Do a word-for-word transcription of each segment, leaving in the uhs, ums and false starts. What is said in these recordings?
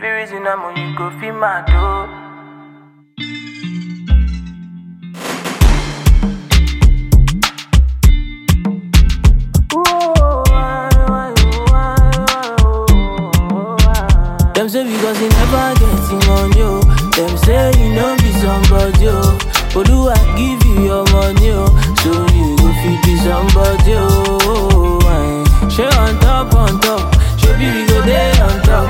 be reason I'm on you go feel my door. Them say because you never getting on you. Them say you know be somebody, yo. But do I give you your money, yo? So you go feed be somebody, yo. She on top, on top. She be we go there on top,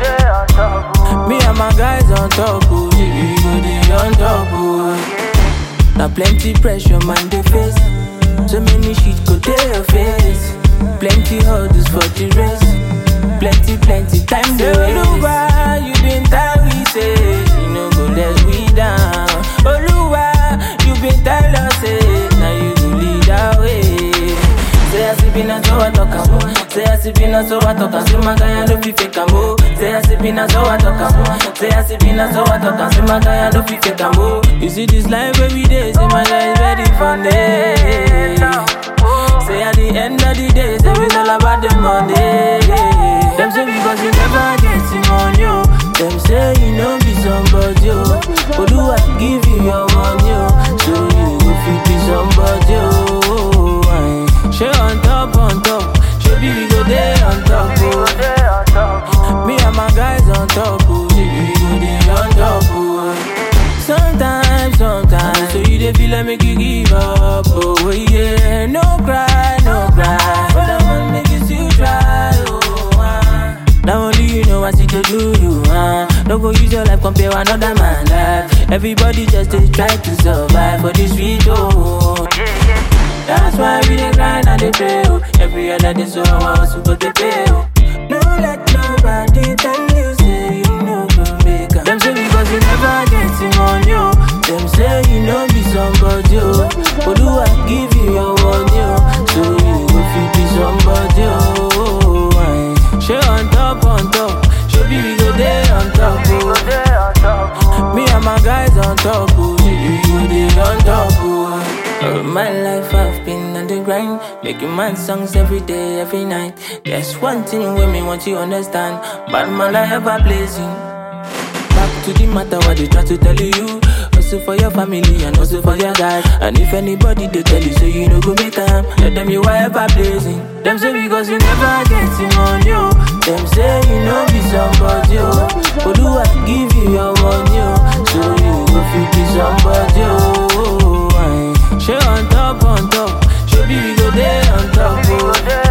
oh. Me and my guys on top, oh. She we go there on top, oh. Now plenty pressure, man, they face. So many shit go there your face. Plenty hurdles for the race. Plenty, plenty time to waste. Oluwa, you been tired, we say. You know go let we down. Oluwa, you been tired, I say. Now you go lead our way. Say I see been a so I talk am. Say I see been a so I talk am. Say my guy I no fit fake am. Say I see been a so I talk am. Say I see been a so I talk am. Say my guy I no fit fake am. You see this life every day. Say my guy is ready for me. Say at the end of the day, say it's all about the money. Them say because you never getting on you. Them say you know be somebody, yo. But do I give you your money, yo? So you go fit be somebody, yo. She on top, on top. She be we go there on top, oh. Me and my guys on top, oh. She be we go there on top, oh. Sometimes, sometimes, so you dey feel like make you give up, oh yeah. No cry, no cry, but I want make you still try, oh. Now only you know what to do, you, uh. Don't go use your life, compare another man life. Everybody just they try to survive for this sweet, oh. That's why we dey grind and they pray, oh. Every other day so I want to go to pay, oh. No let nobody tell you, say you know go make up. Them say because you never getting on you. Them say you know be somebody, oh. But do I give you your money, oh? So you go fit be somebody, oh. She on top, on top. She be we go there on top, oh. Me and my guys on top, oh. She be we go there on top, oh. All my life I've been on the grind, making man songs every day, every night. There's one thing when me want you understand. Bad man I ever blazing. Back to the matter what they try to tell you. Also for your family and also for your guys. And if anybody they tell you so you know go make time, let them you are ever blazing. Them say because you never getting on you. Them say you know be somebody, oh. But do I give you your money, oh? So you go fit be somebody, oh. She on top, on top. She be we go there on top, oh.